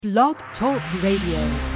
Blog Talk Radio.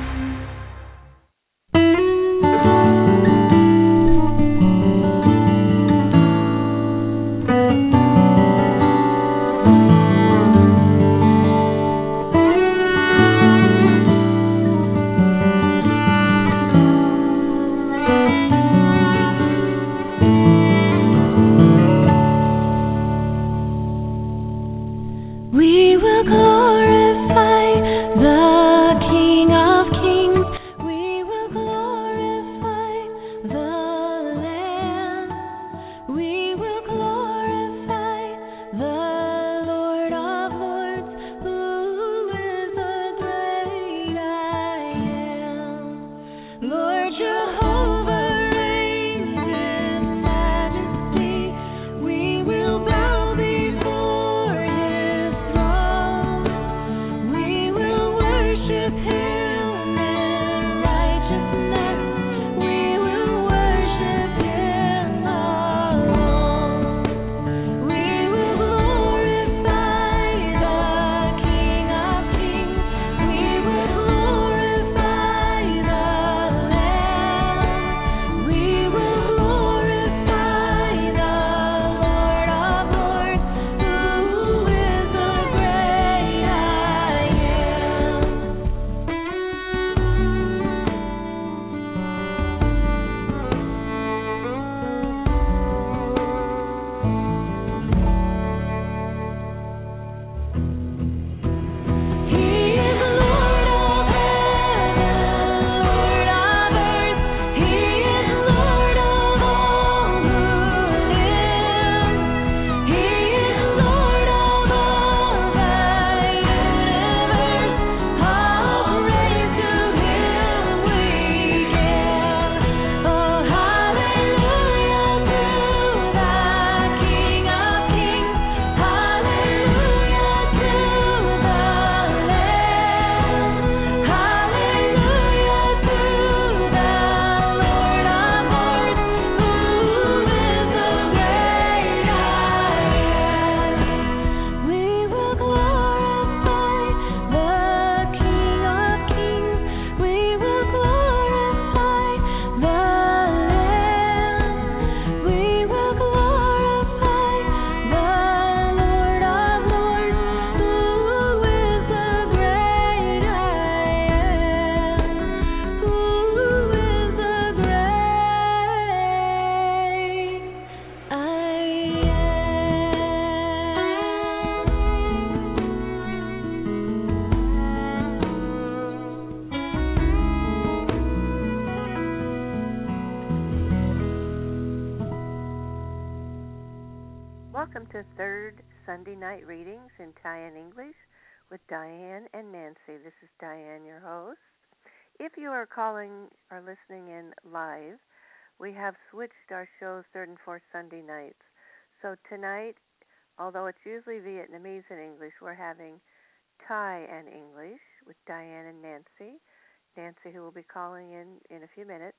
Welcome to Third Sunday Night Readings in Thai and English with Diane and Nancy. This is Diane, your host. If you are calling or listening in live, we have switched our shows third and fourth Sunday nights. So tonight, although it's usually Vietnamese and English, we're having Thai and English with Diane and Nancy. Nancy, who will be calling in a few minutes.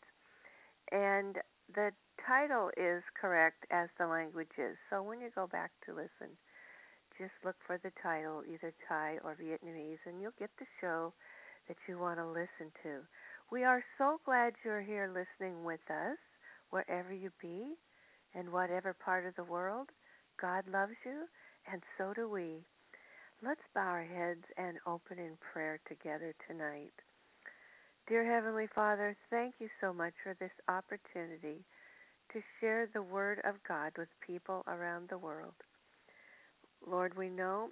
And the title is correct as the language is. So when you go back to listen, just look for the title, either Thai or Vietnamese, and you'll get the show that you want to listen to. We are so glad you're here listening with us, wherever you be, in whatever part of the world. God loves you, and so do we. Let's bow our heads and open in prayer together tonight. Dear Heavenly Father, thank you so much for this opportunity to share the Word of God with people around the world. Lord, we know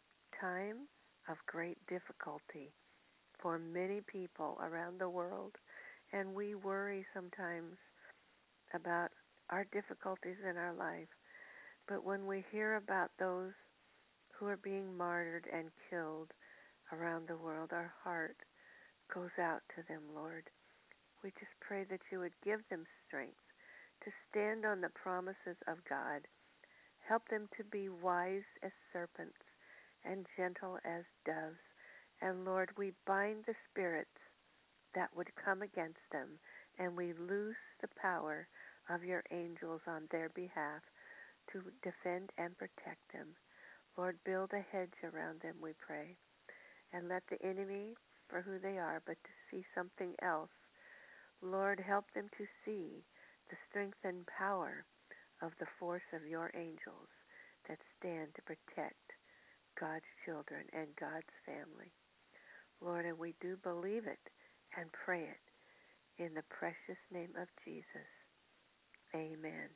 time of great difficulty for many people around the world, and we worry sometimes about our difficulties in our life. But when we hear about those who are being martyred and killed around the world, our heart goes out to them, Lord. We just pray that you would give them strength to stand on the promises of God. Help them to be wise as serpents and gentle as doves. And Lord, we bind the spirits that would come against them, and we loose the power of your angels on their behalf to defend and protect them. Lord, build a hedge around them, we pray. and let the enemy for who they are, but to see something else. Lord, help them to see the strength and power of the force of your angels that stand to protect God's children and God's family. Lord, and we do believe it and pray it in the precious name of Jesus. Amen.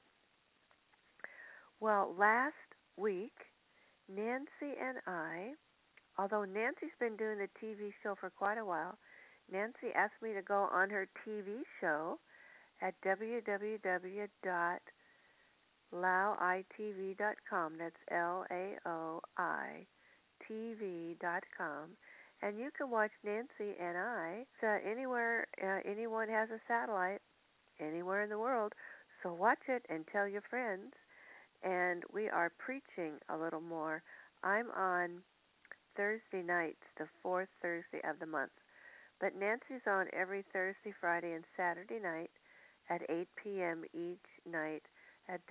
Well, last week, Nancy and I, although Nancy's been doing the TV show for quite a while, Nancy asked me to go on her TV show at www.laoitv.com. That's LAOITV.com. And you can watch Nancy and I anywhere anyone has a satellite, anywhere in the world. So watch it and tell your friends. And we are preaching a little more. I'm on Thursday nights, the fourth Thursday of the month. But Nancy's on every Thursday, Friday, and Saturday night at 8 p.m. each night at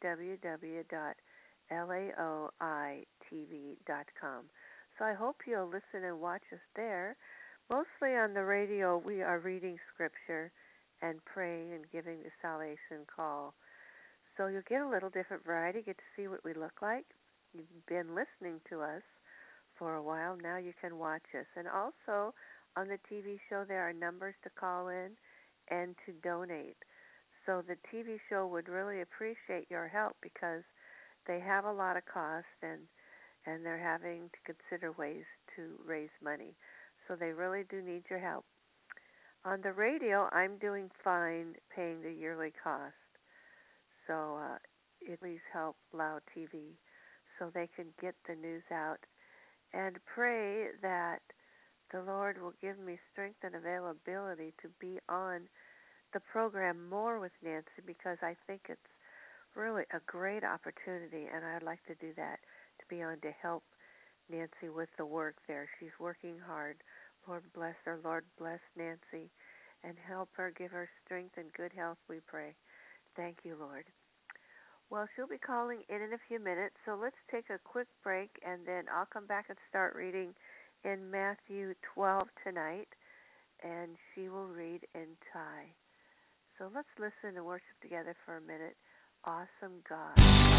www.laoitv.com. So I hope you'll listen and watch us there. Mostly on the radio, we are reading Scripture and praying and giving the salvation call. So you'll get a little different variety, get to see what we look like. You've been listening to us for a while. Now you can watch us. And also on the TV show, there are numbers to call in and to donate. So the TV show would really appreciate your help because they have a lot of cost and they're having to consider ways to raise money. So they really do need your help. On the radio, I'm doing fine paying the yearly cost. So please help Loud TV so they can get the news out. And pray that the Lord will give me strength and availability to be on the program more with Nancy because I think it's really a great opportunity, and I'd like to do that, to be on to help Nancy with the work there. She's working hard. Lord bless her. Lord bless Nancy and help her, give her strength and good health, we pray. Thank you, Lord. Well, she'll be calling in a few minutes, so let's take a quick break, and then I'll come back and start reading in Matthew 12 tonight, and she will read in Thai. So let's listen and worship together for a minute. Awesome God.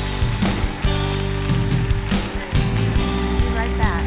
Be right back.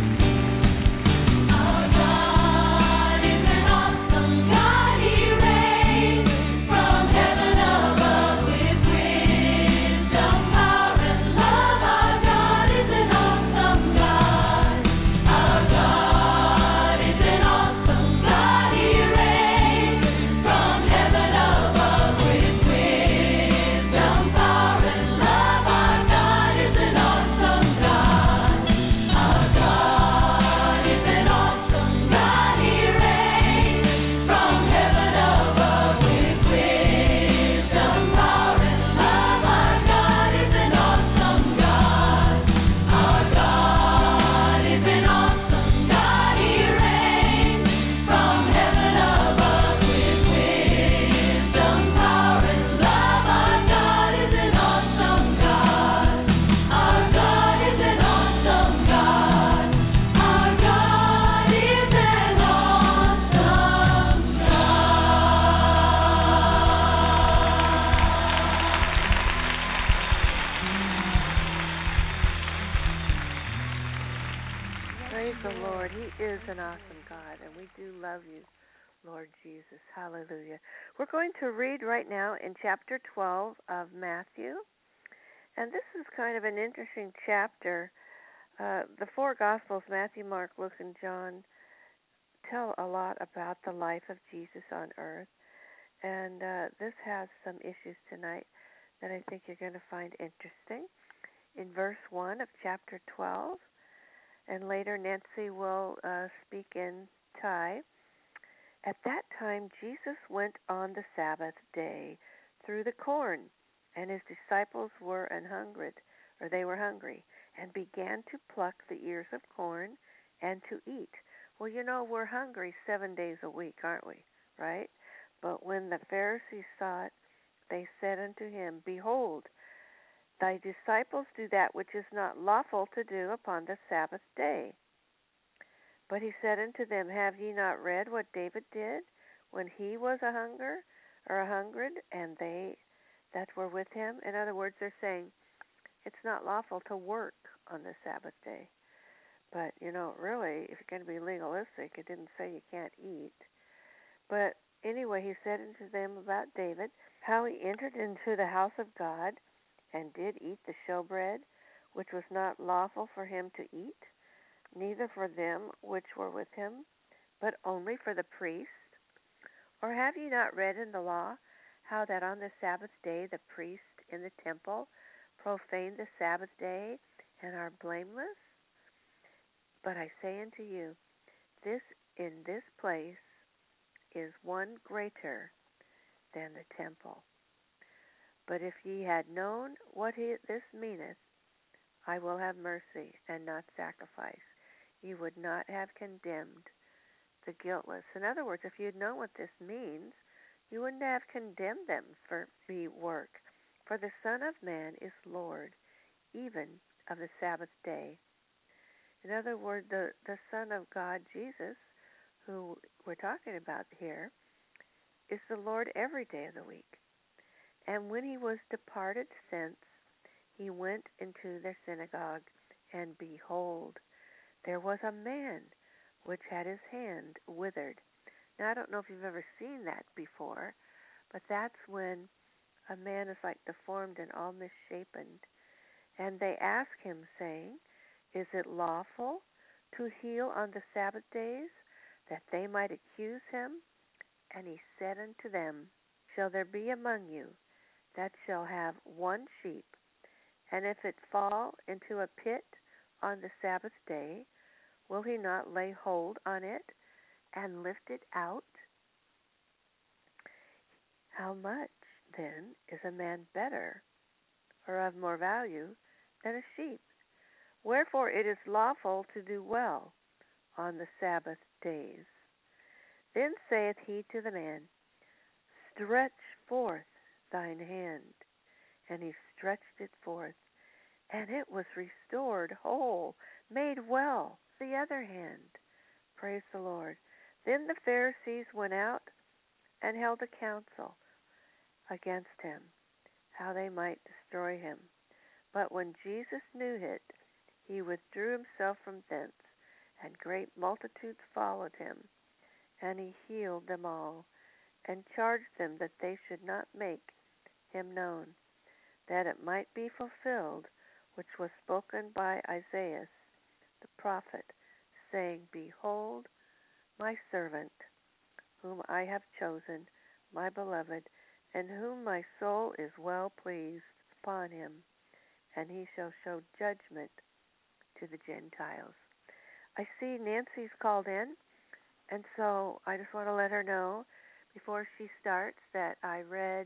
Hallelujah. We're going to read right now in chapter 12 of Matthew. And this is kind of an interesting chapter. The four Gospels, Matthew, Mark, Luke, and John, tell a lot about the life of Jesus on earth. And this has some issues tonight that I think you're going to find interesting. In verse 1 of chapter 12, and later Nancy will speak in Thai. At that time, Jesus went on the Sabbath day through the corn, and his disciples were hungry, and began to pluck the ears of corn and to eat. Well, you know, we're hungry 7 days a week, aren't we? Right? But when the Pharisees saw it, they said unto him, Behold, thy disciples do that which is not lawful to do upon the Sabbath day. But he said unto them, Have ye not read what David did when he was a hungered, and they that were with him? In other words, they're saying it's not lawful to work on the Sabbath day. But, really, if you're going to be legalistic, it didn't say you can't eat. But anyway, he said unto them about David, how he entered into the house of God, and did eat the showbread, which was not lawful for him to eat, neither for them which were with him, but only for the priest. Or have ye not read in the law how that on the Sabbath day the priests in the temple profane the Sabbath day and are blameless? But I say unto you, in this place is one greater than the temple. But if ye had known what this meaneth, I will have mercy and not sacrifice, ye would not have condemned the guiltless. In other words, if you had known what this means, you wouldn't have condemned them for the work. For the Son of Man is Lord, even of the Sabbath day. In other words, the Son of God, Jesus, who we're talking about here, is the Lord every day of the week. And when he was departed thence, he went into their synagogue, and behold, there was a man which had his hand withered. Now, I don't know if you've ever seen that before, but that's when a man is like deformed and all misshapen. And they ask him, saying, Is it lawful to heal on the Sabbath days, that they might accuse him? And he said unto them, Shall there be among you that shall have one sheep, and if it fall into a pit on the Sabbath day, will he not lay hold on it and lift it out? How much, then, is a man better or of more value than a sheep? Wherefore it is lawful to do well on the Sabbath days. Then saith he to the man, Stretch forth thine hand. And he stretched it forth, and it was restored whole, made well. The other hand. Praise the Lord. Then the Pharisees went out and held a council against him, how they might destroy him. But when Jesus knew it, he withdrew himself from thence, and great multitudes followed him. And he healed them all, and charged them that they should not make him known, that it might be fulfilled which was spoken by Isaiah the prophet, saying, Behold, my servant, whom I have chosen, my beloved, in whom my soul is well pleased. Upon him, and he shall show judgment to the Gentiles. I see Nancy's called in, and so I just want to let her know before she starts that I read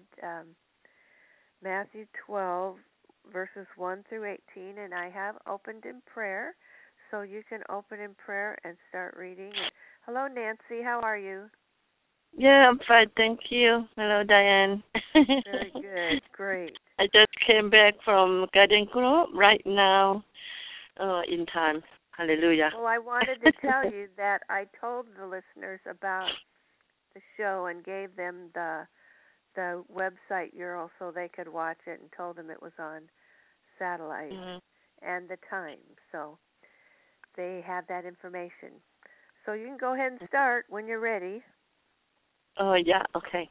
Matthew 12, verses 1 through 18, and I have opened in prayer, so you can open in prayer and start reading. Hello, Nancy. How are you? Yeah, I'm fine. Thank you. Hello, Diane. Very good. Great. I just came back from Garden Grove right now in time. Hallelujah. Well, I wanted to tell you that I told the listeners about the show and gave them the website URL so they could watch it, and told them it was on satellite and the time. So they have that information. So you can go ahead and start when you're ready. Oh, yeah, okay.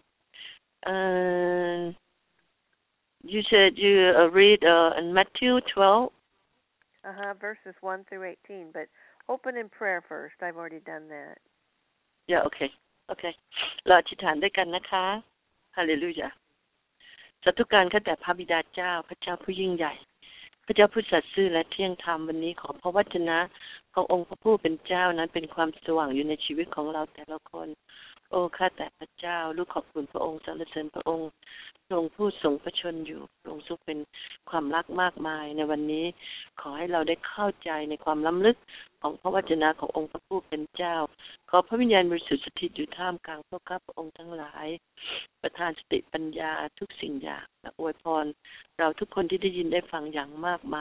You said you read in Matthew 12? Verses 1 through 18, but open in prayer first. I've already done that. Yeah, okay. Okay. เราอธิษฐานด้วยกันนะคะฮาเลลูยาสาธุการข้าแต่พระบิดาเจ้าพระเจ้าผู้ยิ่งใหญ่พระเจ้าผู้สัตย์ซื่อและเที่ยงธรรมวันนี้ขอพระวจนะขององค์พระผู้เป็นเจ้านั้นเป็นความสว่างอยู่ในชีวิตของเราแต่ละคนโอ้ข้าแต่พระเจ้าลูกขอบคุณพระองค์สรรเสริญพระองค์พระองค์ผู้ทรงพระชนอยู่พระองค์ทรงเป็นความรักมากมายในวันนี้ขอให้เราได้เข้าใจในความล้ำลึกของพระวจนะขององค์พระผู้เป็นเจ้าขอพระวิญญาณบริสุทธิ์สถิตอยู่ท่ามกลางพวกข้าพระองค์ทั้งหลายประทานสติปัญญาทุกสิ่งอย่างและอวยพรเราทุกคนที่ได้ยินได้ฟังอย่างมากมาย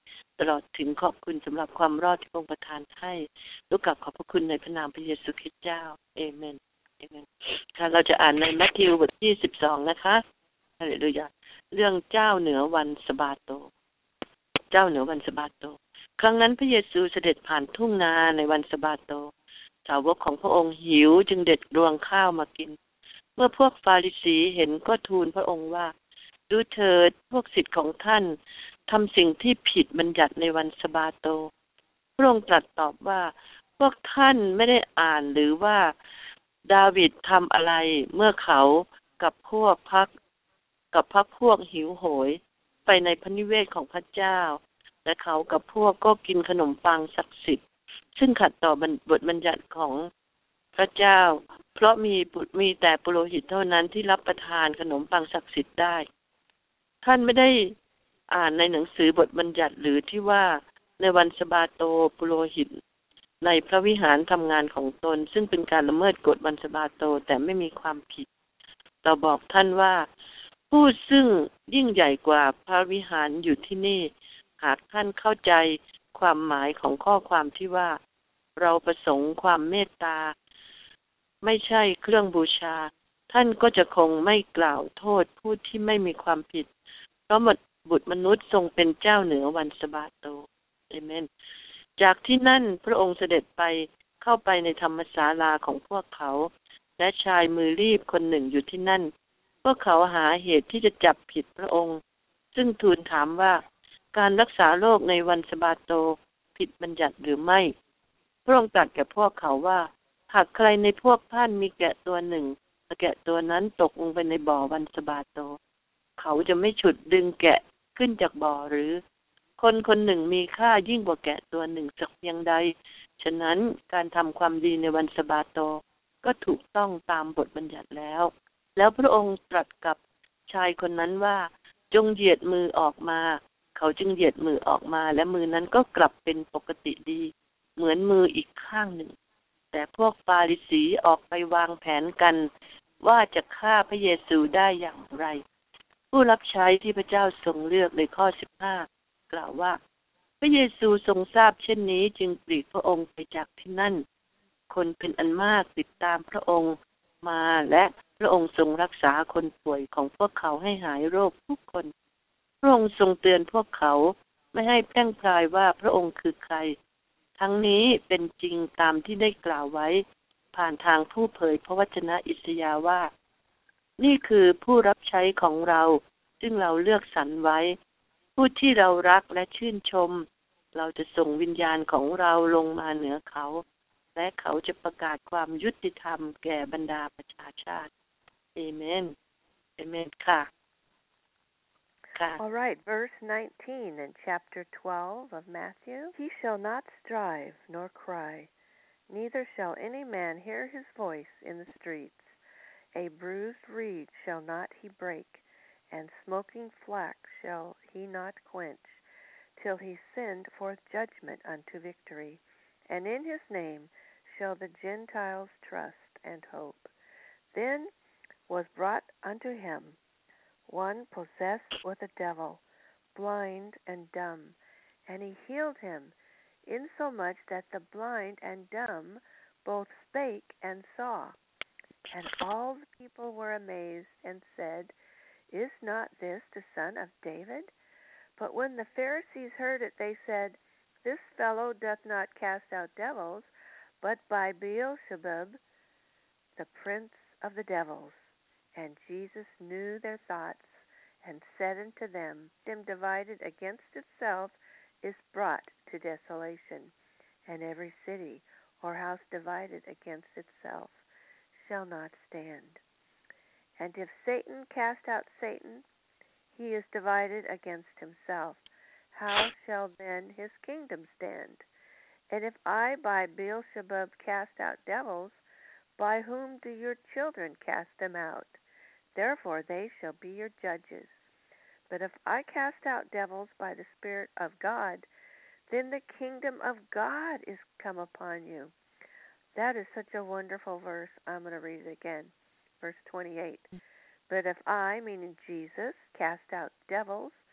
ตลอดถึงขอบคุณสำหรับความรอดที่พระองค์ประทานให้ลูกกลับขอบพระคุณในพระนามพระเยซูคริสต์เจ้าเอเมนเอเมนค่ะเราจะอ่านในมัทธิวบทที่12นะคะฮาเลลูยาเรื่องเจ้าเหนือวันสะบาโตเจ้าเหนือวันสะบาโตครั้งนั้นพระเยซูเสด็จผ่านทุ่งนาในวันสะบาโตสาวกของพระองค์หิวจึงเด็ดรวงข้าวมากินเมื่อพวกฟาริสีเห็นก็ทูลพระองค์ว่าดูเถิดพวกศิษย์ของท่านทำสิ่งที่ผิดบัญญัติในวันสะบาโตพระองค์ตรัสตอบว่าพวกท่านไม่ได้อ่านหรือว่าดาวิดทำอะไรเมื่อเขากับพวกพวกหิวโหยไปในพระนิเวศของพระเจ้าและเขากับพวกก็กินขนมปังศักดิ์สิทธิ์ซึ่งขัดต่อบทบัญญัติของพระเจ้าเพราะมีแต่ปุโรหิตเท่านั้นที่รับประทานขนมปังศักดิ์สิทธิ์ได้ท่านไม่ได้อ่านในหนังสือบทบัญญัติหรือที่ว่าในวันสะบาโตปุโรหิตในพระวิหารทำงานของตนซึ่งเป็นการละเมิดกฎวันสะบาโตแต่ไม่มีความผิดเราบอกท่านว่าผู้ซึ่งยิ่งใหญ่กว่าพระวิหารอยู่ที่นี่หากท่านเข้าใจความหมายของข้อความที่ว่าเราประสงค์ความเมตตาไม่ใช่เครื่องบูชาท่านก็จะคงไม่กล่าวโทษผู้ที่ไม่มีความผิดเพราะบุตรมนุษย์ทรงเป็นเจ้าเหนือวันสะบาโตเอเมนจากที่นั่นพระองค์เสด็จเข้าไปในธรรมศาลาของพวกเขาและชายมือรีบคนหนึ่งอยู่ที่นั่นพวกเขาหาเหตุที่จะจับผิดพระองค์ซึ่งทูลถามว่าการรักษาโรคในวันสะบาโตผิดบัญญัติหรือไม่พระองค์ตรัสแก่พวกเขาว่าหากใครในพวกท่านมีแกะตัวหนึ่งและแกะตัวนั้นตกลงไปในบ่อวันสะบาโตเขาจะไม่ฉุดดึงแกะขึ้นจากบ่อหรือคนคนหนึ่งมีค่ายิ่งกว่าแกะตัวหนึ่งสักเพียงใดฉะนั้นการทำความดีในวันสะบาโตก็ถูกต้องตามบทบัญญัติแล้วพระองค์ตรัสกับชายคนนั้นว่าจงเหยียดมือออกมาเขาจึงเหยียดมือออกมาและมือนั้นก็กลับเป็นปกติดีเหมือนมืออีกข้างหนึ่งแต่พวกฟาริสีออกไปวางแผนกันว่าจะฆ่าพระเยซูได้อย่างไรผู้รับใช้ที่พระเจ้าทรงเลือกในข้อ15กล่าวว่าพระเยซูทรงทราบเช่นนี้จึงปลีกพระองค์ไปจากที่นั่นคนเป็นอันมากติดตามพระองค์มาและพระองค์ทรงรักษาคนป่วยของพวกเขาให้หายโรคทุกคนพระองค์ทรงเตือนพวกเขาไม่ให้แพร่งพรายว่าพระองค์คือใครทั้งนี้เป็นจริงตามที่ได้กล่าวไว้ผ่านทางผู้เผยพระวจนะอิสยาห์ว่านี่คือผู้รับใช้ของเราซึ่งเราเลือกสรรไว้ผู้ที่เรารักและชื่นชมเราจะส่งวิญญาณของเราลงมาเหนือเขาและเขาจะประกาศความยุติธรรมแก่บรรดาประชาชาติเอเมนเอเมนค่ะ All right, verse 19 in chapter 12 of Matthew. He shall not strive nor cry, neither shall any man hear his voice in the streets. A bruised reed shall not he break, and smoking flax shall he not quench, till he send forth judgment unto victory. And in his name shall the Gentiles trust and hope. Then was brought unto him one possessed with a devil, blind and dumb, and he healed him, insomuch that the blind and dumb both spake and saw. And all the people were amazed and said, Is not this the son of David? But when the Pharisees heard it, they said, This fellow doth not cast out devils, but by Beelzebub, the prince of the devils. And Jesus knew their thoughts, and said unto them, divided against itself is brought to desolation, and every city or house divided against itself shall not stand. And if Satan cast out Satan, he is divided against himself. How shall then his kingdom stand? And if I by Beelzebub cast out devils, by whom do your children cast them out? Therefore they shall be your judges. But if I cast out devils by the Spirit of God, then the kingdom of God is come upon you. That is such a wonderful verse. I'm going to read it again. Verse 28. But if I, meaning Jesus, cast out devils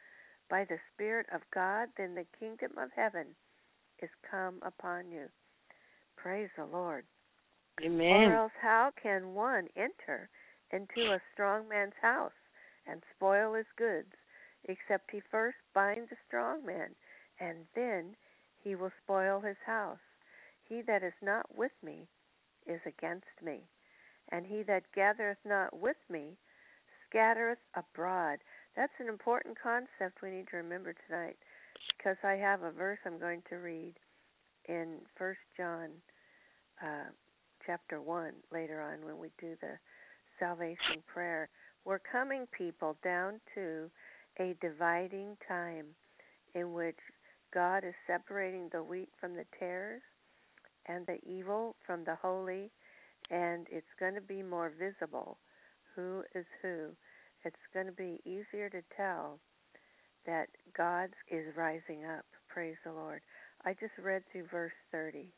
by the Spirit of God, then the kingdom of heaven is come upon you. Praise the Lord. Amen. Or else how can one enter into a strong man's house and spoil his goods, except he first bind the strong man, and then he will spoil his house? He that is not with me is against me, and he that gathereth not with me scattereth abroad. That's an important concept we need to remember tonight, because I have a verse I'm going to read in 1 John chapter 1 later on when we do the salvation prayer. We're coming, people, down to a dividing time in which God is separating the wheat from the tares and the evil from the holy, and it's going to be more visible who is who. It's going to be easier to tell that God is rising up. Praise the Lord. I just read through verse 30.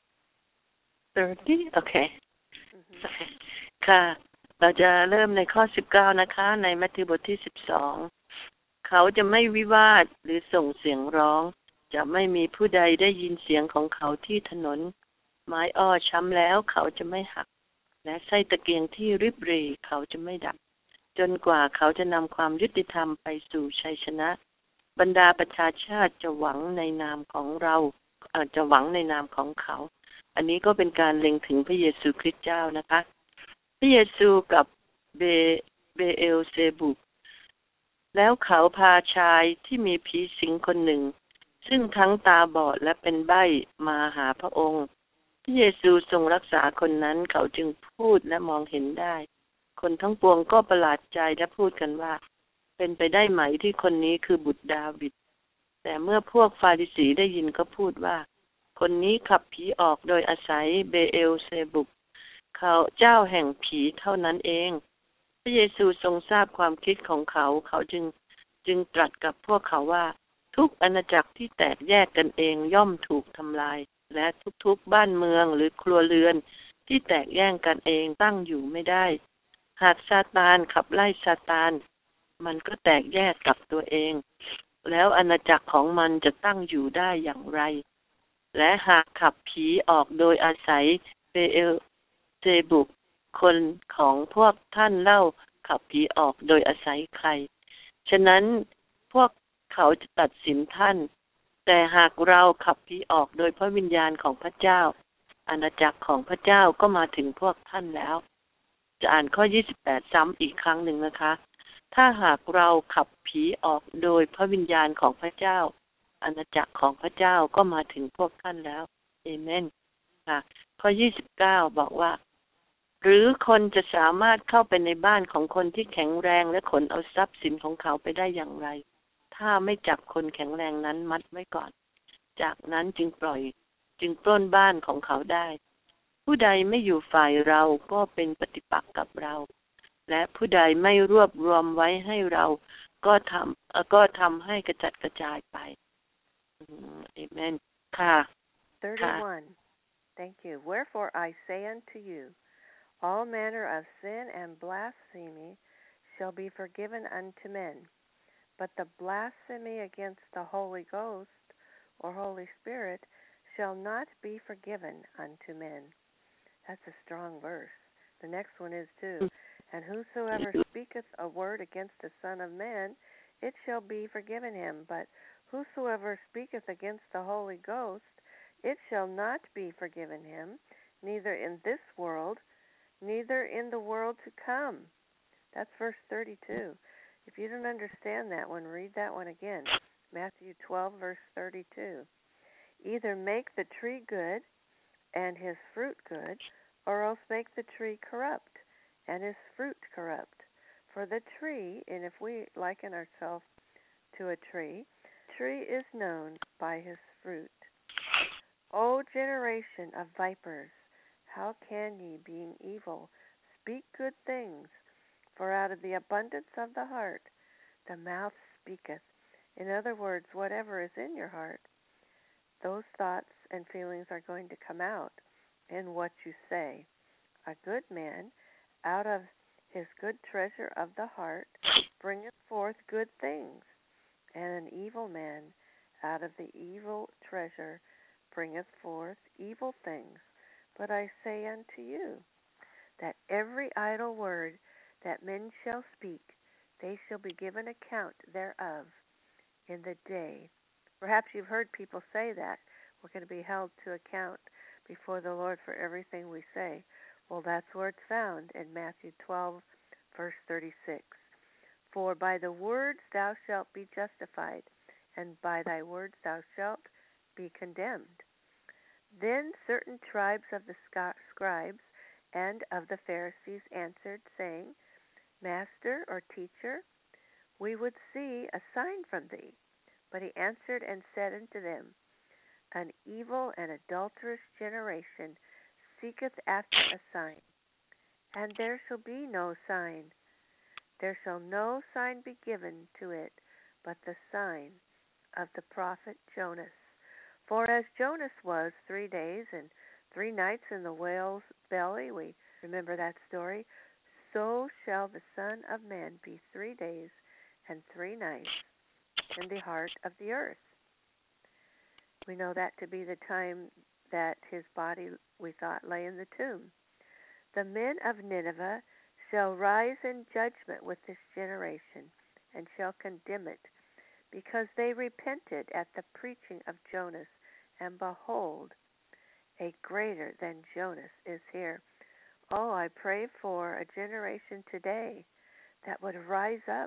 30 Okay.ค่ะ เราจะเริ่มในข้อ 19 นะคะ ในมัทธิวบทที่ 12 เขาจะไม่วิวาทหรือส่งเสียงร้อง จะไม่มีผู้ใดได้ยินเสียงของเขาที่ถนน ไม้อ้อช้ำแล้วเขาจะไม่หัก และไส้ตะเกียงที่ริบหรี่เขาจะไม่ดับ จนกว่าเขาจะนำความยุติธรรมไปสู่ชัยชนะ บรรดาประชาชาติจะหวังในนามของเราจะหวังในนามของเขา อันนี้ก็เป็นการเล็งถึงพระเยซูคริสต์เจ้านะคะ พระเยซูกับเบเอลเซบุลแล้วเขาพาชายที่มีผีสิงคนหนึ่งซึ่งทั้งตาบอดและเป็นใบ้มาหาพระองค์พระเยซูทรงรักษาคนนั้นเขาจึงพูดและมองเห็นได้คนทั้งปวงก็ประหลาดใจและพูดกันว่าเป็นไปได้ไหมที่คนนี้คือบุตรดาวิดแต่เมื่อพวกฟาริสีได้ยินก็พูดว่าคนนี้ขับผีออกโดยอาศัยเบเอลเซบุลเขาเจ้าแห่งผีเท่านั้นเองพระเยซูทรงทราบความคิดของเขาเขาจึงตรัสกับพวกเขาว่าทุกอาณาจักรที่แตกแยกกันเองย่อมถูกทำลายและทุกๆบ้านเมืองหรือครัวเรือนที่แตกแย่งกันเองตั้งอยู่ไม่ได้หากซาตานขับไล่ซาตานมันก็แตกแยกกับตัวเองแล้วอาณาจักรของมันจะตั้งอยู่ได้อย่างไรและหากขับผีออกโดยอาศัยเบเอลเซบุลคนของพวกท่านเล่าขับผีออกโดยอาศัยใครฉะนั้นพวกเขาจะตัดสินท่านแต่หากเราขับผีออกโดยพระวิญญาณของพระเจ้าอาณาจักรของพระเจ้าก็มาถึงพวกท่านแล้วจะอ่านข้อ 28 ซ้ำอีกครั้งหนึ่งนะคะถ้าหากเราขับผีออกโดยพระวิญญาณของพระเจ้าอาณาจักรของพระเจ้าก็มาถึงพวกท่านแล้วเอเมนค่ะข้อ 29 บอกว่าหรือคนจะสามารถเข้าไปในบ้านของคนที่แข็งแรงและขนเอาทรัพย์สินของเขาไปได้อย่างไรถ้าไม่จับคนแข็งแรงนั้นมัดไว้ก่อนจากนั้นจึงปล้นบ้านของเขาได้ผู้ใดไม่อยู่ฝ่ายเราก็เป็นปฏิปักษ์กับเราและผู้ใดไม่รวบรวมไว้ให้เราก็ทำให้กระจัดกระจายไปเอเมนค่ะ 31 Thank you. Wherefore I say unto you, all manner of sin and blasphemy shall be forgiven unto men, but the blasphemy against the Holy Ghost or Holy Spirit shall not be forgiven unto men. That's a strong verse. The next one is too. And whosoever speaketh a word against the Son of Man, it shall be forgiven him. But whosoever speaketh against the Holy Ghost, it shall not be forgiven him, neither in this world, neither in the world to come. That's verse 32. If you don't understand that one, read that one again. Matthew 12, verse 32. Either make the tree good and his fruit good, or else make the tree corrupt and his fruit corrupt. For the tree, and if we liken ourselves to a tree is known by his fruit. O generation of vipers, how can ye, being evil, speak good things? For out of the abundance of the heart the mouth speaketh. In other words, whatever is in your heart, those thoughts and feelings are going to come out in what you say. A good man, out of his good treasure of the heart, bringeth forth good things, And an evil man out of the evil treasure bringeth forth evil things. But I say unto you, that every idle word that men shall speak, they shall be given account thereof in the day. Perhaps you've heard people say that. We're going to be held to account before the Lord for everything we say. Well, that's where it's found in Matthew 12, verse 36. For by the words thou shalt be justified, and by thy words thou shalt be condemned. Then certain tribes of the scribes and of the Pharisees answered, saying, Master or teacher, we would see a sign from thee. But he answered and said unto them, An evil and adulterous generation seeketh after a sign, and there shall be no sign. There shall no sign be given to it, but the sign of the prophet Jonas. For as Jonas was 3 days and 3 nights in the whale's belly, we remember that story, so shall the Son of Man be 3 days and 3 nights in the heart of the earth. We know that to be the time that his body, we thought, lay in the tomb. The men of Nineveh shall rise in judgment with this generation, and shall condemn it, because they repented at the preaching of Jonas, and behold, a greater than Jonas is here. Oh, I pray for a generation today that would rise up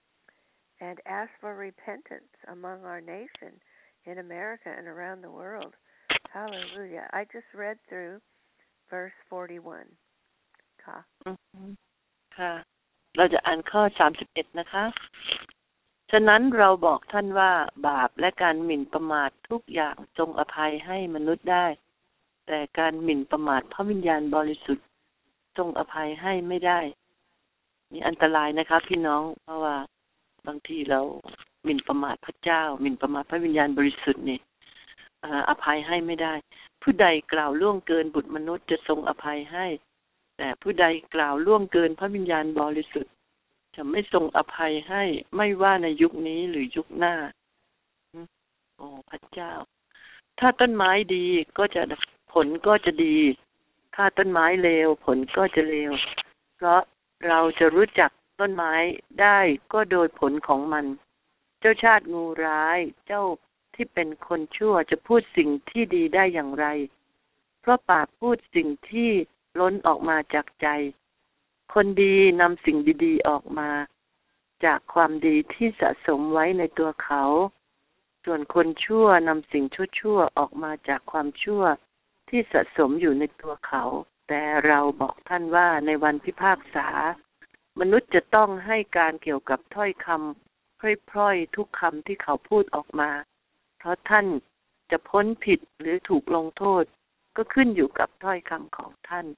and ask for repentance among our nation, in America and around the world. Hallelujah. I just read through verse 41. ค่ะค่ะ เราจะอ่านข้อ31นะคะฉะนั้นเราบอกท่านว่าบาปและการหมิ่นประมาททุกอย่างทรงอภัยให้มนุษย์ได้แต่การหมิ่นประมาทพระวิญญาณบริสุทธิ์ทรงอภัยให้ไม่ได้นี่อันตรายนะคะพี่น้องเพราะว่าบางทีเราหมิ่นประมาทพระเจ้าหมิ่นประมาทพระวิญญาณบริสุทธิ์นี่อภัยให้ไม่ได้ผู้ใดกล่าวล่วงเกินบุตรมนุษย์จะทรงอภัยให้แต่ผู้ใดกล่าวล่วงเกินพระวิญญาณบริสุทธิ์จะไม่ทรงอภัยให้ไม่ว่าในยุคนี้หรือยุคหน้าโอ้พระเจ้าถ้าต้นไม้ดีก็จะผลก็จะดีถ้าต้นไม้เลวผลก็จะเลวเพราะเราจะรู้จักต้นไม้ได้ก็โดยผลของมันเจ้าชาติงูร้ายเจ้าที่เป็นคนชั่วจะพูดสิ่งที่ดีได้อย่างไรเพราะปากพูดสิ่งที่ล้นออกมาจากใจคนดีนำสิ่งดีๆออกมาจากความดีที่สะสมไว้ในตัวเขาส่วนคนชั่วนำสิ่งชั่วๆออกมาจากความชั่วที่สะสมอยู่ในตัวเขาแต่เราบอกท่านว่าในวันพิพากษามนุษย์จะต้องให้การเกี่ยวกับถ้อยคำพร่อยๆทุกคำที่เขาพูดออกมาเพราะท่านจะพ้นผิดหรือถูกลงโทษก็ขึ้นอยู่กับถ้อยคำของท่าน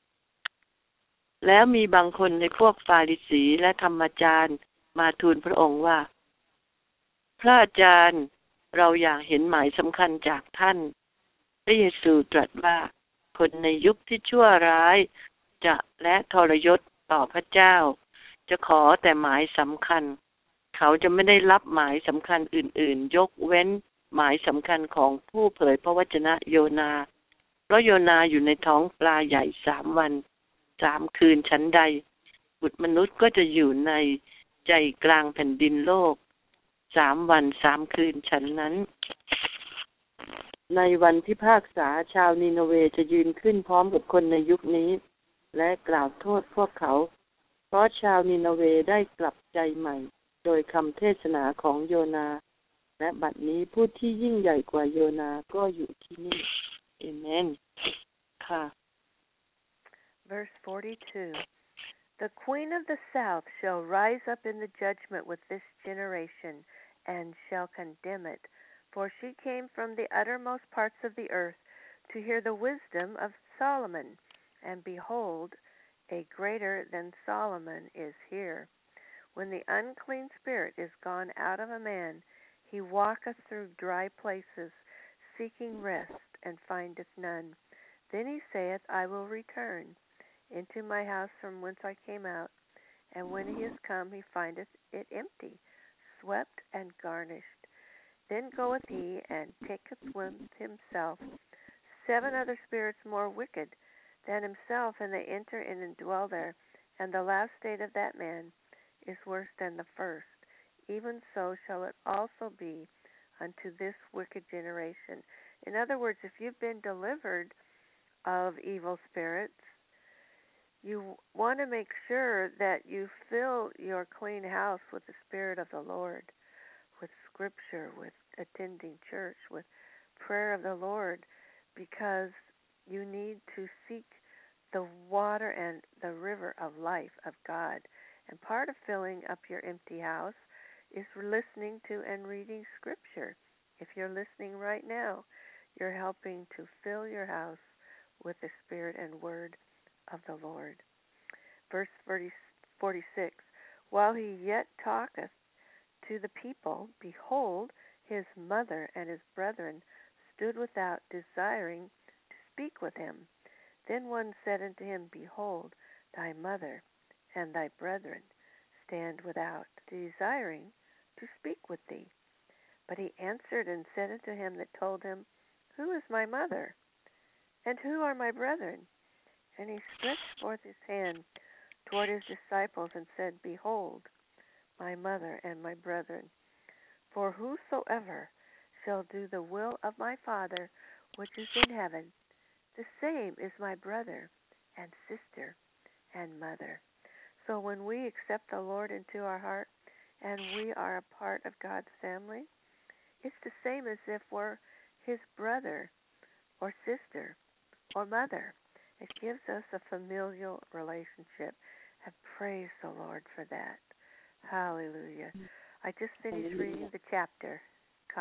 แล้วมีบางคนในพวกฟาริสีและธรรมจารย์มาทูลพระองค์ว่าพระอาจารย์เราอยากเห็นหมายสำคัญจากท่านพระเยซูตรัสว่าคนในยุคที่ชั่วร้ายจะและทรยศต่อพระเจ้าจะขอแต่หมายสำคัญเขาจะไม่ได้รับหมายสำคัญอื่นๆยกเว้นหมายสำคัญของผู้เผยพระวจนะโยนาเพราะโยนาอยู่ในท้องปลาใหญ่3 วัน 3 คืนชั้นใดบุตรมนุษย์ก็จะอยู่ในใจกลางแผ่นดินโลก3 วัน 3 คืนฉันนั้นในวันพิพากษาชาวนีโนเวจะยืนขึ้นพร้อมกับคนในยุคนี้และกล่าวโทษพวกเขาเพราะชาวนีโนเวได้กลับใจใหม่โดยคำเทศนาของโยนาและบัดนี้ผู้ที่ยิ่งใหญ่กว่าโยนาก็อยู่ที่นี่เอเมนค่ะ Verse 42. The queen of the south shall rise up in the judgment with this generation, and shall condemn it. For she came from the uttermost parts of the earth to hear the wisdom of Solomon. And behold, a greater than Solomon is here. When the unclean spirit is gone out of a man, he walketh through dry places, seeking rest, and findeth none. Then he saith, I will return into my house from whence I came out. And when he is come, he findeth it empty, swept and garnished. Then goeth he and taketh with himself 7 other spirits more wicked than himself, and they enter in and dwell there. And the last state of that man is worse than the first. Even so shall it also be unto this wicked generation. In other words, if you've been delivered of evil spirits, you want to make sure that you fill your clean house with the Spirit of the Lord, with Scripture, with attending church, with prayer of the Lord, because you need to seek the water and the river of life of God. And part of filling up your empty house is listening to and reading Scripture. If you're listening right now, you're helping to fill your house with the Spirit and Word of the Lord. Verse 46, while he yet talketh to the people, behold, his mother and his brethren stood without, desiring to speak with him. Then one said unto him, behold, thy mother and thy brethren stand without, desiring to speak with thee. But he answered and said unto him that told him, who is my mother, and who are my brethren? And he stretched forth his hand toward his disciples and said, behold, my mother and my brethren. For whosoever shall do the will of my Father which is in heaven, the same is my brother and sister and mother. So when we accept the Lord into our heart and we are a part of God's family, it's the same as if we're his brother or sister or mother. It gives us a familial relationship, and praise the Lord for that. Hallelujah. I just finished reading the chapter. ค่ะ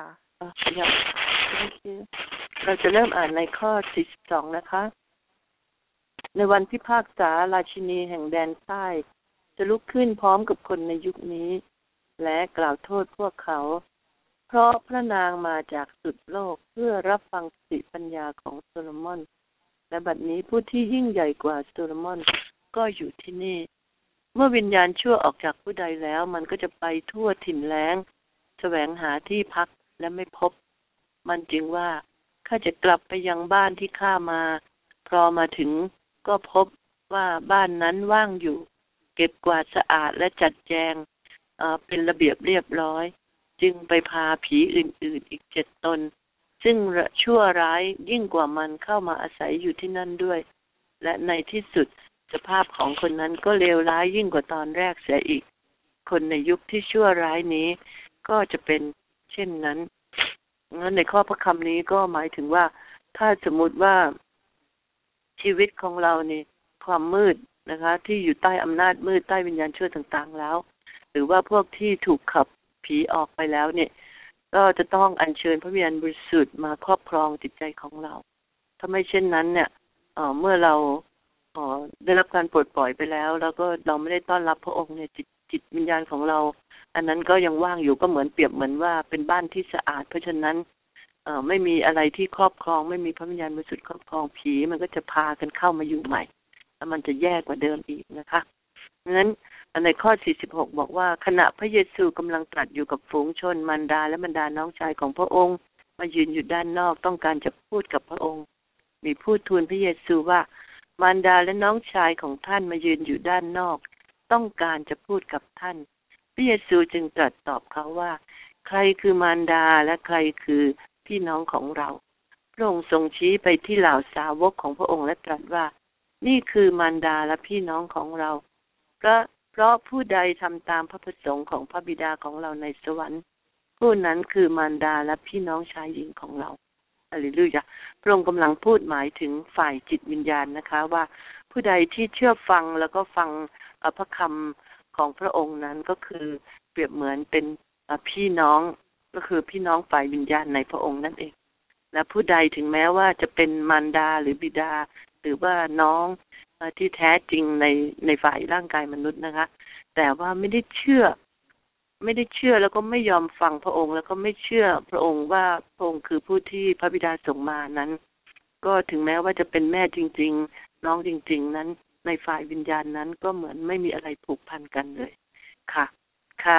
เราจะเริ่มอ่านในข้อ42นะคะในวันพิพากษาราชินีแห่งแดนใต้จะลุกขึ้นพร้อมกับคนในยุคนี้และกล่าวโทษพวกเขาเพราะพระนางมาจากสุดโลกเพื่อรับฟังสติปัญญาของโซโลมอนและบัดนี้ผู้ที่ยิ่งใหญ่กว่าโซโลมอนก็อยู่ที่นี่เมื่อวิญญาณชั่วออกจากผู้ใดแล้วมันก็จะไปทั่วถิ่นแล้งแสวงหาที่พักและไม่พบมันจึงว่าข้าจะกลับไปยังบ้านที่ข้ามาพอมาถึงก็พบว่าบ้านนั้นว่างอยู่เก็บกวาดสะอาดและจัดแจงเป็นระเบียบเรียบร้อยจึงไปพาผีอื่นๆอีก7 ตนซึ่งชั่วร้ายยิ่งกว่ามันเข้ามาอาศัยอยู่ที่นั่นด้วยและในที่สุดสภาพของคนนั้นก็เลวร้ายยิ่งกว่าตอนแรกเสียอีกคนในยุคที่ชั่วร้ายนี้ก็จะเป็นเช่นนั้นงั้นในข้อพระคำนี้ก็หมายถึงว่าถ้าสมมุติว่าชีวิตของเรานี่ความมืดนะคะที่อยู่ใต้อำนาจมืดใต้วิญญาณชั่วต่างๆแล้วหรือว่าพวกที่ถูกขับผีออกไปแล้วเนี่ยก็จะต้องอัญเชิญพระวิญญาณบริสุทธิ์มาครอบครองจิตใจของเราถ้าไม่เช่นนั้นเนี่ยเมื่อเราได้รับการปลดปล่อยไปแล้วแล้วก็เราไม่ได้ต้อนรับพระองค์เนี่ยจิตวิญญาณของเราอันนั้นก็ยังว่างอยู่ก็เหมือนเปรียบเหมือนว่าเป็นบ้านที่สะอาดเพราะฉะนั้นไม่มีอะไรที่ครอบครองไม่มีพระวิญญาณบริสุทธิ์ครอบครองผีมันก็จะพากันเข้ามาอยู่ใหม่แล้วมันจะแย่กว่าเดิมอีกนะคะงั้นในข้อ46บอกว่าขณะพระเยซูกำลังตรัสอยู่กับฝูงชนมารดาและบรรดาน้องชายของพระองค์มายืนอยู่ด้านนอกต้องการจะพูดกับพระองค์มีผู้ทูลพระเยซูว่ามารดาและน้องชายของท่านมายืนอยู่ด้านนอกต้องการจะพูดกับท่านพระเยซูจึงตรัสตอบเขาว่าใครคือมารดาและใครคือพี่น้องของเราพระองค์ทรงชี้ไปที่เหล่าสาวกของพระองค์และตรัสว่านี่คือมารดาและพี่น้องของเราเพราะผู้ใดทำตามพระประสงค์ของพระบิดาของเราในสวรรค์ผู้นั้นคือมารดาและพี่น้องชายหญิงของเราฮาเลลูยาพระองค์กำลังพูดหมายถึงฝ่ายจิตวิญญาณนะคะว่าผู้ใดที่เชื่อฟังแล้วก็ฟังพระคำของพระองค์นั้นก็คือเปรียบเหมือนเป็นพี่น้องก็คือพี่น้องฝ่ายวิญญาณในพระองค์นั่นเองและผู้ใดถึงแม้ว่าจะเป็นมารดาหรือบิดาหรือว่าน้องที่แท้จริงในฝ่ายร่างกายมนุษย์นะคะแต่ว่าไม่ได้เชื่อแล้วก็ไม่ยอมฟังพระองค์แล้วก็ไม่เชื่อพระองค์ว่าพระองค์คือผู้ที่พระบิดาส่งมานั้นก็ถึงแม้ว่าจะเป็นแม่จริงๆน้องจริงๆนั้นในฝ่ายวิญญาณนั้นก็เหมือนไม่มีอะไรผูกพันกันเลยค่ะ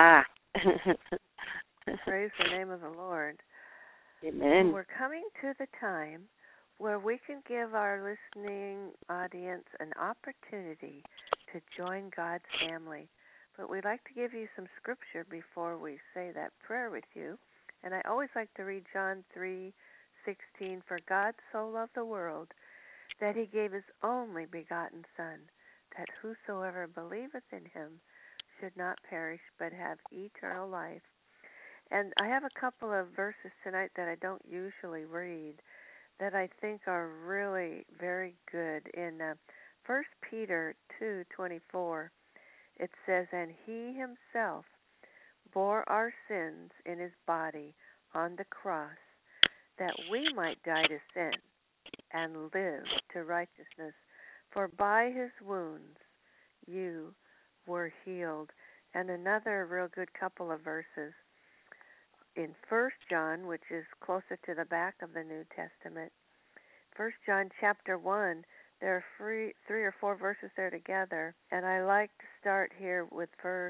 Praise the name of the Lord. Amen. We're coming to the time where we can give our listening audience an opportunity to join God's family. But we'd like to give you some scripture before we say that prayer with you. And I always like to read John 3:16. For God so loved the world that he gave his only begotten Son, that whosoever believeth in him should not perish but have eternal life. And I have a couple of verses tonight that I don't usually read that I think are really very good. In 1 Peter 2:24, it says, And he himself bore our sins in his body on the cross, that we might die to sin and live to righteousness. For by his wounds you were healed. And another real good couple of verses in 1 John, which is closer to the back of the New Testament. 1 John chapter 1, there are three or four verses there together, and I like to start here with verse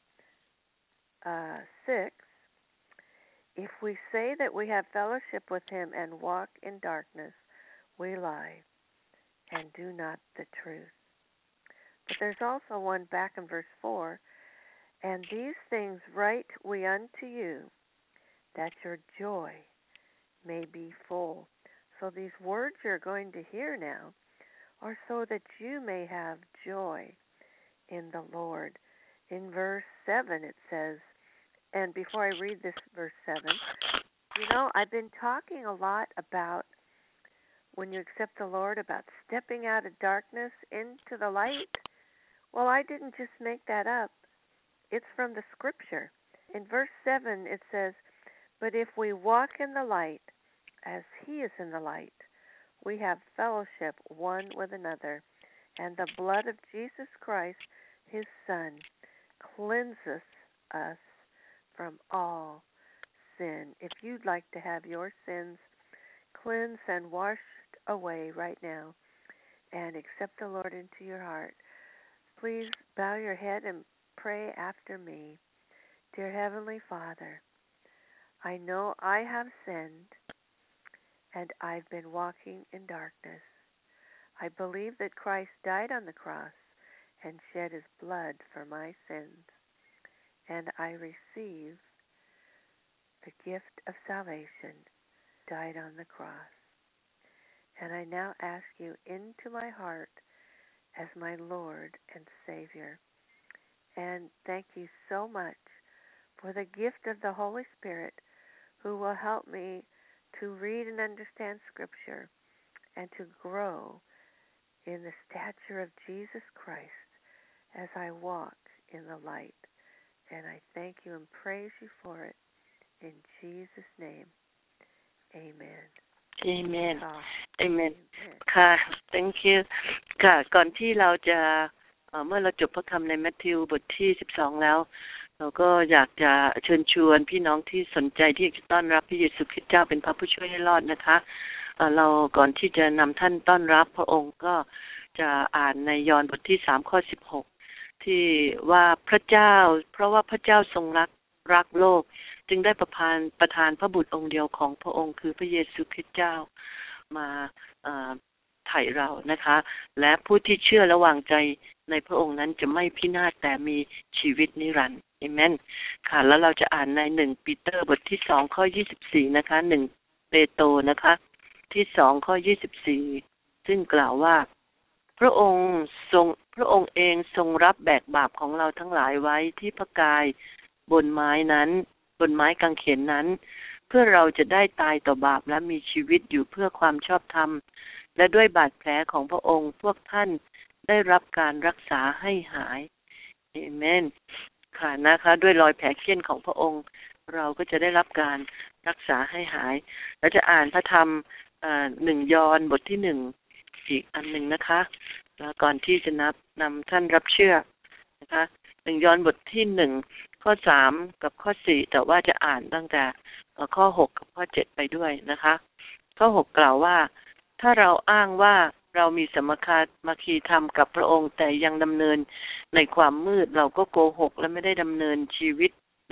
6. If we say that we have fellowship with him and walk in darkness, we lie and do not the truth. But there's also one back in verse 4, and these things write we unto you, that your joy may be full. So these words you're going to hear now are so that you may have joy in the Lord. In verse 7 it says, and before I read this verse 7, I've been talking a lot about when you accept the Lord, about stepping out of darkness into the light. Well, I didn't just make that up. It's from the scripture. In verse 7 it says, but if we walk in the light, as he is in the light, we have fellowship one with another, and the blood of Jesus Christ, his Son, cleanses us from all sin. If you'd like to have your sins cleansed and washed away right now and accept the Lord into your heart, please bow your head and pray after me. Dear Heavenly Father, I know I have sinned and I've been walking in darkness. I believe that Christ died on the cross and shed his blood for my sins, and I receive the gift of salvation, died on the cross. And I now ask you into my heart as my Lord and Savior. And thank you so much for the gift of the Holy Spirit, who will help me to read and understand Scripture and to grow in the stature of Jesus Christ as I walk in the light. And I thank you and praise you for it. In Jesus' name, amen. Amen. Amen. ค่ะ thank you ค่ะก่อนที่เราจะเมื่อเราจบพระคำในมัทธิวบทที่12แล้วเราก็อยากจะเชิญชวนพี่น้องที่สนใจที่จะต้อนรับพระเยซูคริสต์เจ้าเป็นพระผู้ช่วยให้รอดนะคะเราก่อนที่จะนำท่านต้อนรับพระองค์ก็จะอ่านในยอห์นบทที่3ข้อ16ที่ว่าพระเจ้าเพราะว่าพระเจ้าทรงรักโลกจึงได้ประทานพระบุตรองค์เดียวของพระองค์คือพระเยซูคริสต์เจ้ามาไถ่เรานะคะและผู้ที่เชื่อและวางใจในพระองค์นั้นจะไม่พินาศแต่มีชีวิตนิรันดร์อาเมนค่ะแล้วเราจะอ่านใน1ปีเตอร์บทที่2ข้อ24นะคะ1เปโตรนะคะที่2ข้อ24ซึ่งกล่าวว่าพระองค์เองทรงรับแบกบาปของเราทั้งหลายไว้ที่พระกายบนไม้กางเขนนั้นเพื่อเราจะได้ตายต่อบาปและมีชีวิตอยู่เพื่อความชอบธรรมและด้วยบาดแผลของพระองค์พวกท่านได้รับการรักษาให้หายอาเมนค่ะนะคะด้วยรอยแผลเคี้ยนของพระองค์เราก็จะได้รับการรักษาให้หายเราจะอ่านพระธรรม1ยอห์นบทที่1อีกอันนึงนะคะแล้วก่อนที่จะนำท่านรับเชื่อนะคะ1ยอห์นบทที่1ข้อ3กับข้อ4แต่ว่าจะอ่านตั้งแต่ข้อ6กับข้อ7ไปด้วยนะคะข้อ6กล่าวว่าถ้าเราอ้างว่าเรามีสมัคคีธรรมกับพระองค์แต่ยังดำเนินในความมืดเราก็โกหกและไม่ได้ดำเนินชีวิต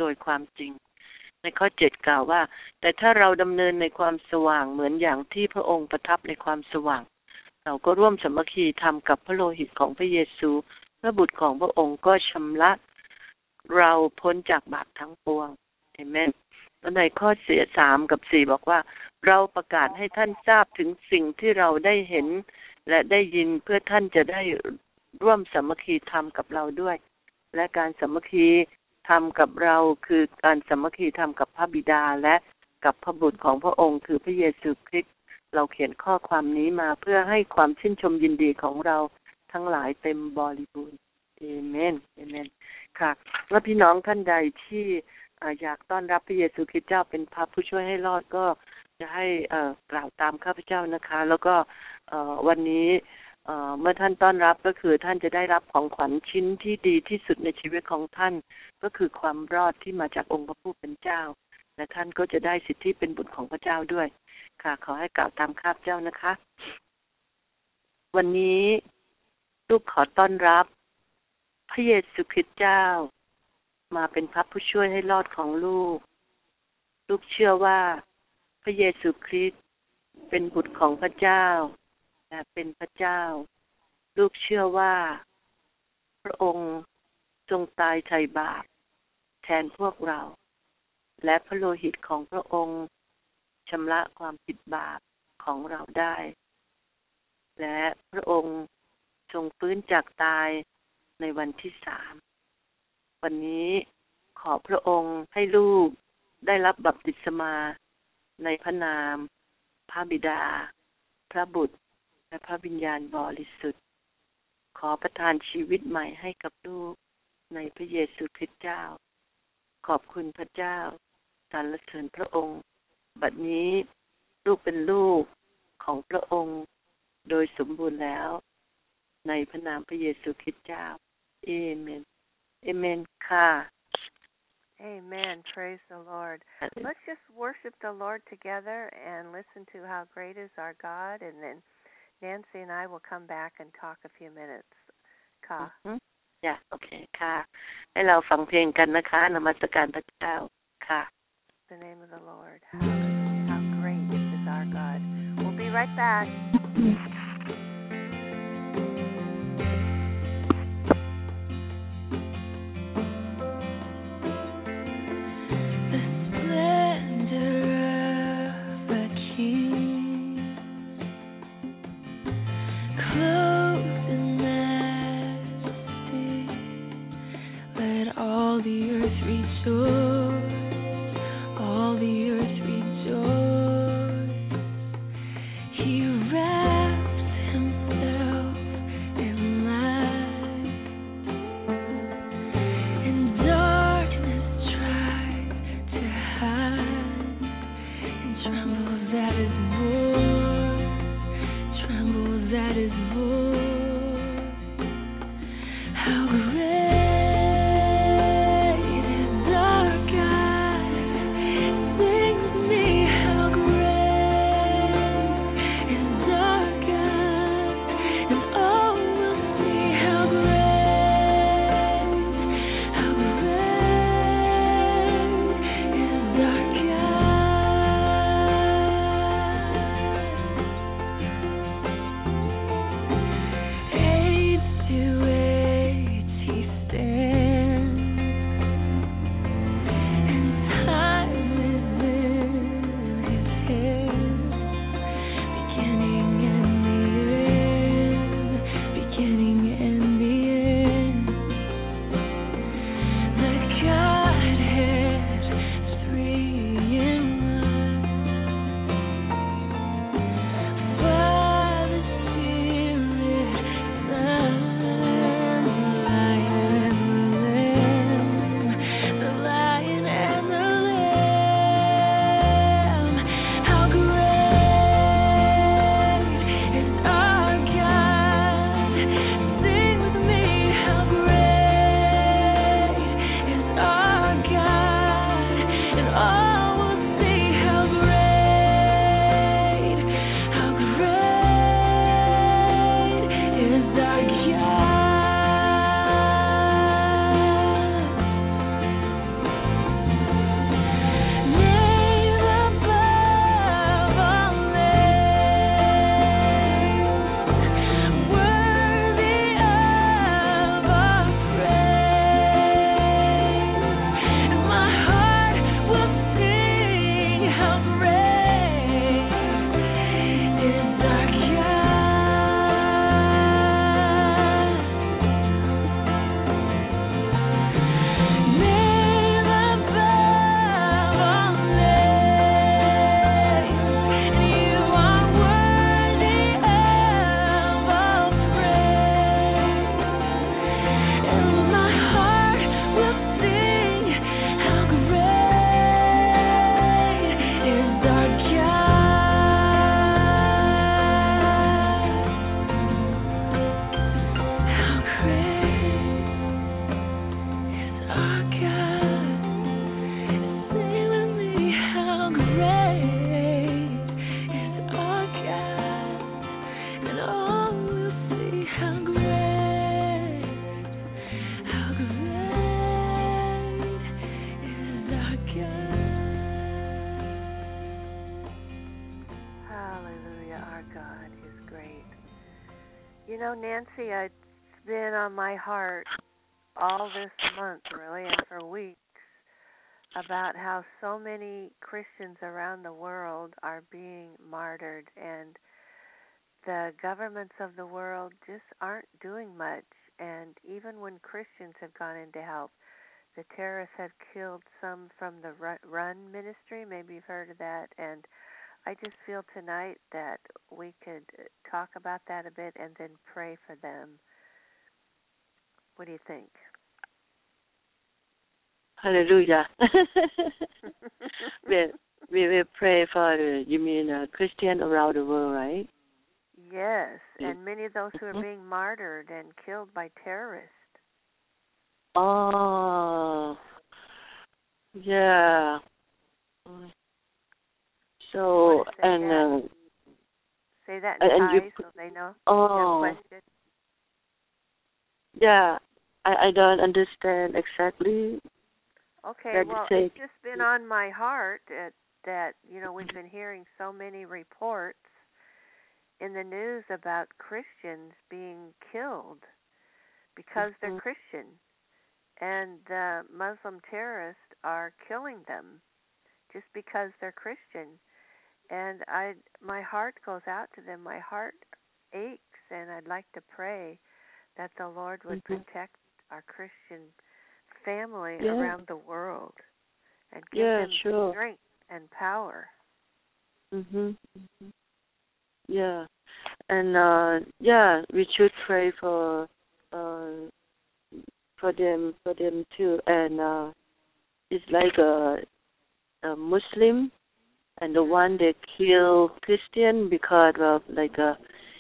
โดยความจริงในข้อ7กล่าวว่าแต่ถ้าเราดำเนินในความสว่างเหมือนอย่างที่พระองค์ประทับในความสว่างเราก็ร่วมสามัคคีธรรมกับพระโลหิตของพระเยซูพระบุตรของพระองค์ก็ชำระเราพ้นจากบาปทั้งปวงอาเมนแล้วในข้อ3กับ4บอกว่าเราประกาศให้ท่านทราบถึงสิ่งที่เราได้เห็นและได้ยินเพื่อท่านจะได้ร่วมสามัคคีธรรมกับเราด้วยและการสามัคคีธรรมกับเราคือการสามัคคีธรรมกับพระบิดาและกับพระบุตรของพระองค์คือพระเยซูคริสต์เราเขียนข้อความนี้มาเพื่อให้ความชื่นชมยินดีของเราทั้งหลายเต็มบริบูรณ์อาเมนอาเมนค่ะและพี่น้องท่านใดที่อยากต้อนรับพระเยซูคริสต์เจ้าเป็นพระผู้ช่วยให้รอดก็จะให้กล่าวตามข้าพเจ้านะคะแล้วก็วันนี้เมื่อท่านต้อนรับก็คือท่านจะได้รับของขวัญชิ้นที่ดีที่สุดในชีวิตของท่านก็คือความรอดที่มาจากองค์พระผู้เป็นเจ้าและท่านก็จะได้สิทธิเป็นบุตรของพระเจ้าด้วยค่ะขอให้กล่าวตามข้าพเจ้านะคะวันนี้ลูกขอต้อนรับพระเยซูคริสต์เจ้ามาเป็นพระผู้ช่วยให้รอดของลูกเชื่อว่าพระเยซูคริสต์เป็นบุตรของพระเจ้าและเป็นพระเจ้าลูกเชื่อว่าพระองค์ทรงตายไถ่บาปแทนพวกเราและพระโลหิตของพระองค์ชำระความผิดบาปของเราได้และพระองค์ทรงฟื้นจากตายในวันที่3วันนี้ขอพระองค์ให้ลูกได้รับบัพติศมาในพระนามพระบิดาพระบุตรและพระวิญญาณบริสุทธิ์ขอประทานชีวิตใหม่ให้กับลูกในพระเยซูคริสต์เจ้าขอบคุณพระเจ้าสรรเสริญพระองค์บัดนี้ลูกเป็นลูกของพระองค์โดยสมบูรณ์แล้วในพระนามพระเยซูคริสต์เจ้าเอเมนเอเมนค่ะ Amen. Praise the Lord. Let's just worship the Lord together and listen to how great is our God, and then Nancy and I will come back and talk a few minutes. Ka. Yeah, okay. ค่ะให้เราฟังเพลงกันนะคะนมัสการพระเจ้าค่ะ The name of the Lord. How great is our God. We'll be right back. He wraps Nancy, it's been on my heart all this month, really, and for weeks, about how so many Christians around the world are being martyred, and the governments of the world just aren't doing much. And even when Christians have gone in to help, the terrorists have killed some from the Run ministry. Maybe you've heard of that. And I just feel tonight that we could talk about that a bit and then pray for them. What do you think? Hallelujah. we will pray for you mean Christian around the world, right? Yes, and many of those who are being martyred and killed by terrorists. Oh, yeah. So and say that in Thai so they know. Oh, question. Yeah, I don't understand exactly. Okay, well, it's just been on my heart that we've been hearing so many reports in the news about Christians being killed because they're Christian, and the Muslim terrorists are killing them just because they're Christian. And my heart goes out to them. My heart aches, and I'd like to pray that the Lord would protect our Christian family around the world and give them strength and power. Yeah, and we should pray for them too. And it's like a Muslim, and the one that kill Christian because of like a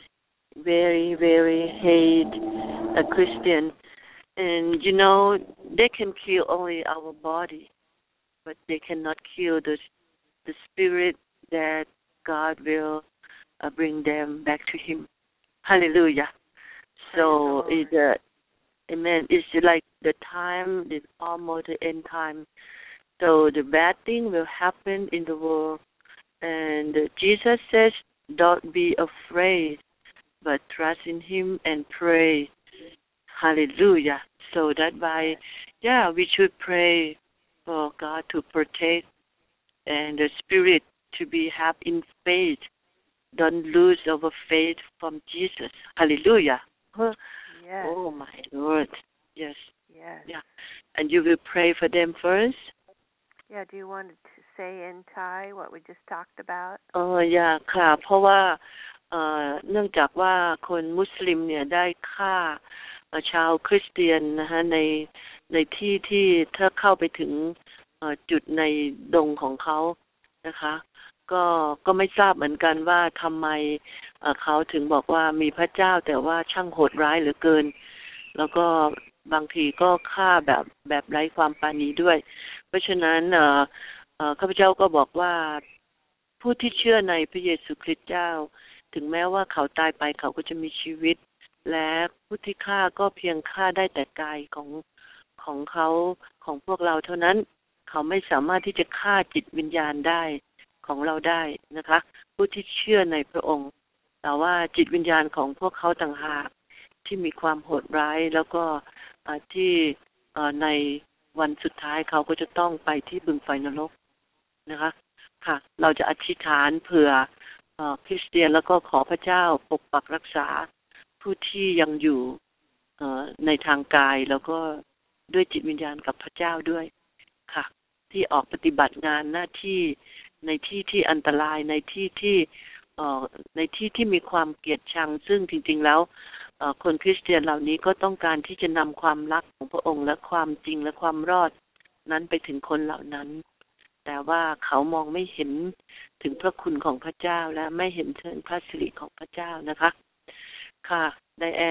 very, very hate a Christian. And they can kill only our body, but they cannot kill the spirit that God will bring them back to Him. Hallelujah. So amen. It's like the time is almost the end time. So the bad thing will happen in the world. And Jesus says, don't be afraid, but trust in Him and pray. Hallelujah. So that by, we should pray for God to protect and the spirit to have in faith. Don't lose our faith from Jesus. Hallelujah. Yes. Oh, my Lord. Yes. Yes. Yeah. And you will pray for them first? Yeah, do you want to say in Thai what we just talked about? ค่ะเพราะว่าเนื่องจากว่าคนมุสลิมเนี่ยได้ฆ่าชาวคริสเตียนนะคะในที่ที่ถ้าเข้าไปถึงจุดในดงของเขานะคะก็ไม่ทราบเหมือนกันว่าทำไมเขาถึงบอกว่ามีพระเจ้าแต่ว่าช่างโหดร้ายเหลือเกินแล้วก็บางทีก็ฆ่าแบบไร้ความปราณีด้วยเพราะฉะนั้นข้าพเจ้าก็บอกว่าผู้ที่เชื่อในพระเยซูคริสต์เจ้าถึงแม้ว่าเขาตายไปเขาก็จะมีชีวิตและผู้ที่ฆ่าก็เพียงฆ่าได้แต่กายของเขาของพวกเราเท่านั้นเขาไม่สามารถที่จะฆ่าจิตวิญญาณได้ของเราได้นะคะผู้ที่เชื่อในพระองค์แต่ว่าจิตวิญญาณของพวกเขาต่างหากที่มีความโหดร้ายแล้วก็ที่ในวันสุดท้ายเขาก็จะต้องไปที่บึงไฟนรกนะคะค่ะเราจะอธิษฐานเผื่อคริสเตียนแล้วก็ขอพระเจ้าปกปักรักษาผู้ที่ยังอยู่ในทางกายแล้วก็ด้วยจิตวิญญาณกับพระเจ้าด้วยค่ะที่ออกปฏิบัติงานหน้าที่ในที่ที่อันตรายในที่ที่มีความเกลียดชังซึ่งจริงๆแล้วคนคริสเตียนเหล่านี้ก็ต้องการที่จะนำความรักของพระองค์และความจริงและความรอดนั้นไปถึงคนเหล่านั้นแต่ว่าเขามองไม่เห็นถึงพระคุณของพระเจ้าและไม่เห็นถึงพระสิริของพระเจ้านะคะค่ะไดแอน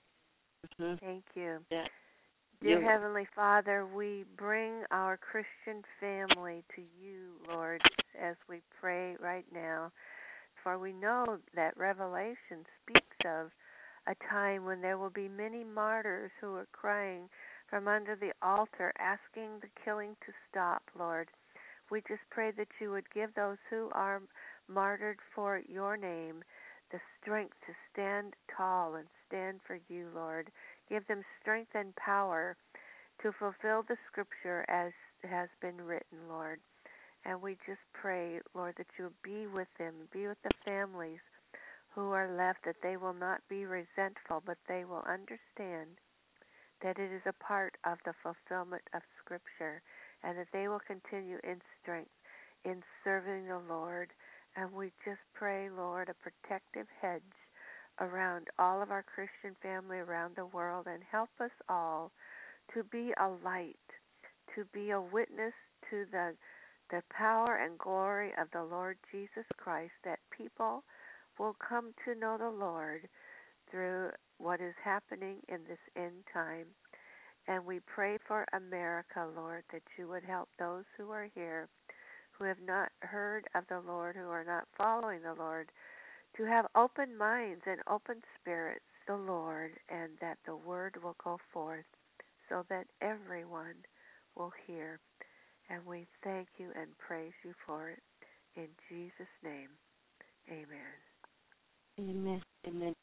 Thank you. Yeah. Dear Heavenly Father, we bring our Christian family to you, Lord, as we pray right now. For we know that Revelation speaks of a time when there will be many martyrs who are crying from under the altar, asking the killing to stop, Lord. We just pray that you would give those who are martyred for your name the strength to stand tall and stand for you, Lord. Give them strength and power to fulfill the scripture as has been written, Lord. And we just pray, Lord, that you will be with them, be with the families who are left, that they will not be resentful, but they will understand that it is a part of the fulfillment of scripture, and that they will continue in strength in serving the Lord. And we just pray, Lord, a protective hedge around all of our Christian family around the world, and help us all to be a light, to be a witness to the power and glory of the Lord Jesus Christ, that people will come to know the Lord through what is happening in this end time. And we pray for America, Lord, that you would help those who are here who have not heard of the Lord, who are not following the Lord, to have open minds and open spirits, the Lord, and that the word will go forth so that everyone will hear. And we thank you and praise you for it. In Jesus' name, amen. Amen. Amen.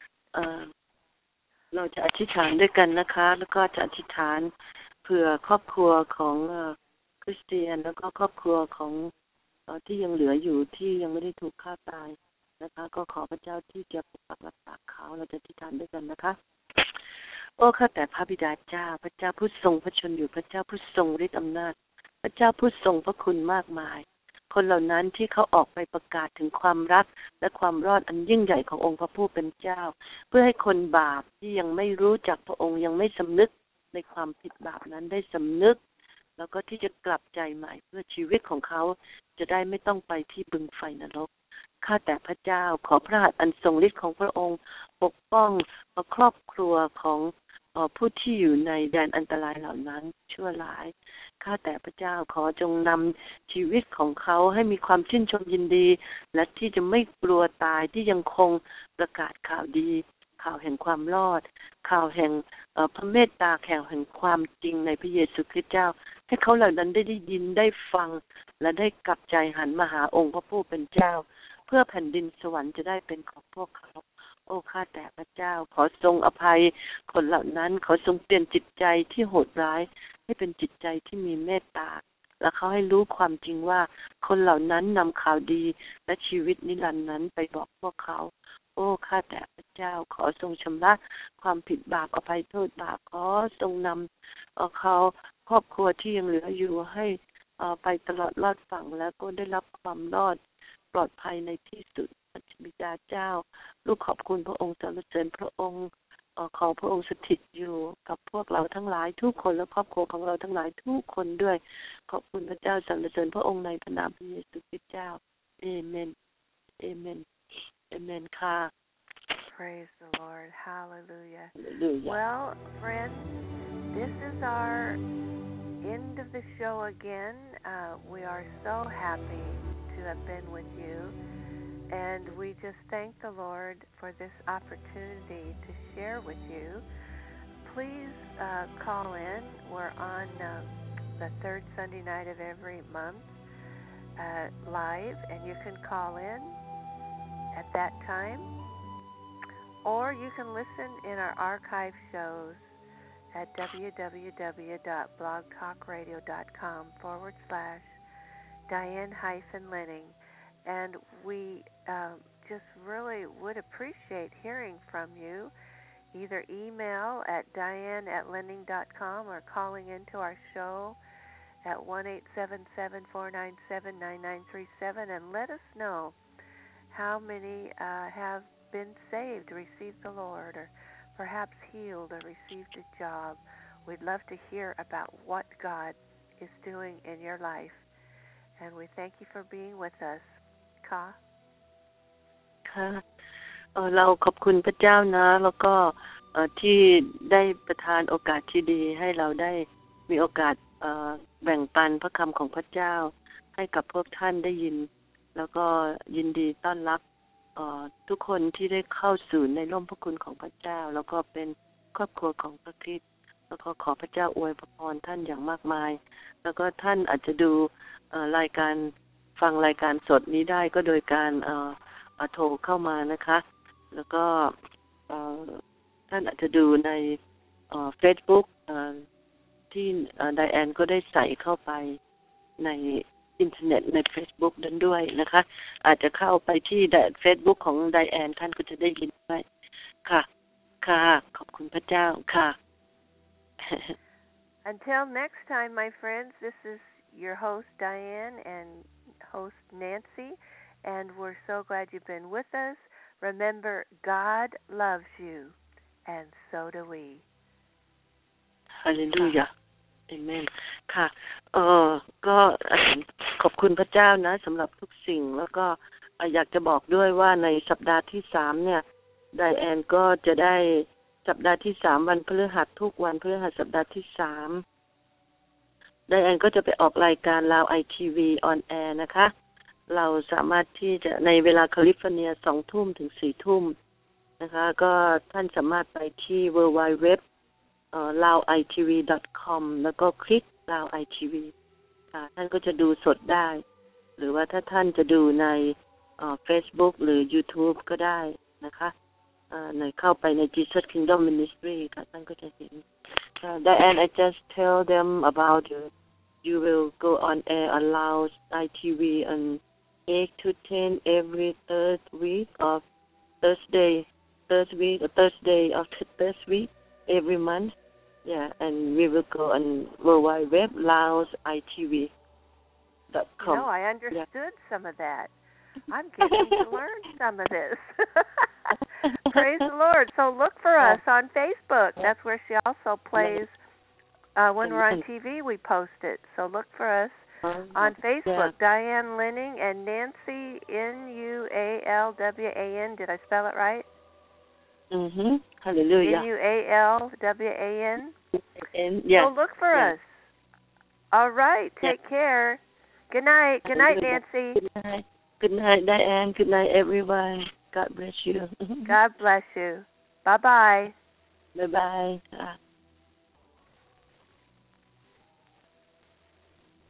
เราจะอธิษฐานด้วยกันนะคะแล้วก็จะอธิษฐานเผื่อครอบครัวของคริสเตียนแล้วก็ครอบครัวของที่ยังเหลืออยู่ที่ยังไม่ได้ถูกฆ่าตายนะคะก็ขอพระเจ้าที่จะปกปักรักษาเขาเราจะอธิษฐานด้วยกันนะคะโอ้ข้าแต่พระบิดาเจ้าพระเจ้าผู้ทรงพระชนอยู่พระเจ้าผู้ทรงฤทธิ์อำนาจพระเจ้าผู้ทรงพระคุณมากมายคนเหล่านั้นที่เขาออกไปประกาศถึงความรักและความรอดอันยิ่งใหญ่ขององค์พระผู้เป็นเจ้าเพื่อให้คนบาปที่ยังไม่รู้จักพระองค์ยังไม่สำนึกในความผิดบาปนั้นได้สำนึกแล้วก็ที่จะกลับใจใหม่เพื่อชีวิตของเขาจะได้ไม่ต้องไปที่บึงไฟนรกข้าแต่พระเจ้าขอพระหัตถ์อันทรงฤทธิ์ของพระองค์ปกป้องครอบครัวของผู้ที่อยู่ในแดนอันตรายเหล่านั้นชั่วร้ายข้าแต่พระเจ้าขอจงนำชีวิตของเขาให้มีความชื่นชมยินดีและที่จะไม่กลัวตายที่ยังคงประกาศข่าวดีข่าวแห่งความรอดข่าวแห่งพระเมตตาแห่งความจริงในพระเยซูคริสต์เจ้าให้เขาเหล่านั้นได้ยินได้ฟังและได้กลับใจหันมาหาองค์พระผู้เป็นเจ้าเพื่อแผ่นดินสวรรค์จะได้เป็นของพวกเขาโอ้ข้าแต่พระเจ้าขอทรงอภัยคนเหล่านั้นขอทรงเปลี่ยนจิตใจที่โหดร้ายให้เป็นจิตใจที่มีเมตตาและเขาให้รู้ความจริงว่าคนเหล่านั้นนำข่าวดีและชีวิตนิรันดร์นั้นไปบอกพวกเขาโอ้ข้าแต่พระเจ้าขอทรงชำระความผิดบาปอภัยโทษบาปขอทรงนำเขาครอบครัวที่ยังเหลืออยู่ให้ไปตลอดรอดฝั่งแล้วก็ได้รับความรอดปลอดภัยในที่สุดพระบิดาเจ้าลูกขอบคุณพระองค์สรรเสริญพระองค์ขอพระองค์สถิตอยู่กับพวกเราทั้งหลายทุกคนและครอบครัวของเราทั้งหลายทุกคนด้วยขอบคุณพระเจ้าสรรเสริญพระองค์ในพระนามพระเยซูคริสต์เจ้าเอเมนเอเมนเอเมนค่ะ Praise the Lord. Hallelujah. Hallelujah. Well, friends, this is our end of the show again. We are so happy to have been with you. And we just thank the Lord for this opportunity to share with you. Please call in. We're on the third Sunday night of every month live, and you can call in at that time. Or you can listen in our archive shows at www.blogtalkradio.com/Diane-Lenning. And we just really would appreciate hearing from you. Either email at diane@lenning.com or calling into our show at 1-877-497-9937 and let us know how many have been saved, received the Lord, or perhaps healed or received a job. We'd love to hear about what God is doing in your life. And we thank you for being with us. ค่ะเราขอบคุณพระเจ้านะแล้วก็ที่ได้ประทานโอกาสที่ดีให้เราได้มีโอกาสแบ่งปันพระคำของพระเจ้าให้กับพวกท่านได้ยินแล้วก็ยินดีต้อนรับทุกคนที่ได้เข้าสู่ในร่มพระคุณของพระเจ้าแล้วก็เป็นครอบครัวของพระคริสต์แล้วก็ขอพระเจ้าอวยพรท่านอย่างมากมายแล้วก็ท่านอาจจะดูรายการฟังรายการสดนี้ได้ก็โดยการโทรเข้ามานะคะแล้วก็ท่านอาจจะดูในFacebook ที่ไดแอนก็ได้ใส่เข้าไปในอินเทอร์เน็ตใน Facebook นั้นด้วยนะคะอาจจะเข้าไปที่ Facebook ของไดแอนท่านก็จะได้ยินด้วยค่ะค่ะขอบคุณพระเจ้าค่ะ Until next time, my friends, this is your host Diane and host Nancy, and we're so glad you've been with us. Remember, God loves you, and so do we. Hallelujah. Amen. ค่ะก็ขอบคุณพระเจ้านะสำหรับทุกสิ่งแล้วก็อยากจะบอกด้วยว่าในสัปดาห์ที่3เนี่ยไดแอนก็จะได้สัปดาห์ที่3วันพฤหัสทุกวันพฤหัสสัปดาห์ที่3ไดแอนก็จะไปออกรายการลาว ITV on air นะคะเราสามารถที่จะในเวลาแคลิฟอร์เนีย 20:00 นถึง 4:00 นนะคะก็ท่านสามารถไปที่ www.laoitv.com แล้วก็คลิก Lao ITV ค่ะท่านก็จะดูสดได้หรือว่าถ้าท่านจะดูในFacebook หรือ YouTube ก็ได้นะคะในเข้าไปใน Jesus Kingdom Ministry ค่ะท่านก็จะเห็นDiane, I just tell them about you will go on air on Lao ITV on 8 to 10 every third week of Thursday of the third week every month. Yeah, and we will go on worldwide laositv.com. No, I understood some of that. I'm getting to learn some of this. Praise the Lord. So look for us on Facebook. That's where she also plays. When we're on TV, we post it. So look for us on Facebook. Diane Linning and Nancy, Nualwan. Did I spell it right? Mm-hmm. Hallelujah. Nualwan. Yeah. So look for us. All right. Take care. Good night. Good night, Nancy. Good night, Diane. Good night, everyone. God bless you. God bless you. Bye-bye. Bye-bye.